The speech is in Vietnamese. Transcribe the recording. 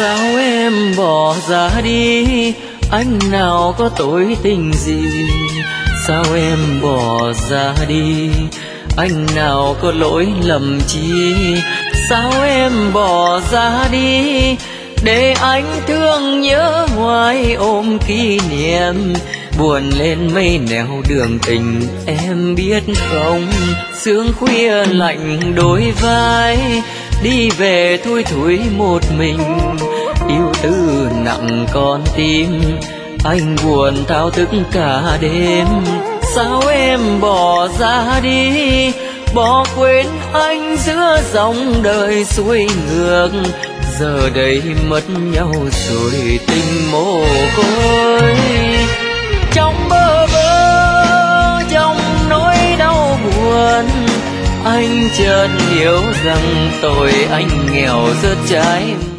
Sao em bỏ ra đi, anh nào có tội tình gì? Sao em bỏ ra đi, anh nào có lỗi lầm chi? Sao em bỏ ra đi, để anh thương nhớ hoài ôm kỷ niệm? Buồn lên mây nẻo đường tình em biết không? Sương khuya lạnh đôi vai, đi về thui thủi một mình. Yêu tư nặng con tim, anh buồn thao thức cả đêm. Sao em bỏ ra đi, bỏ quên anh giữa dòng đời xuôi ngược? Giờ đây mất nhau rồi tình mồ côi. Trong bơ vơ, trong nỗi đau buồn, anh chợt hiểu rằng tội anh nghèo rớt trái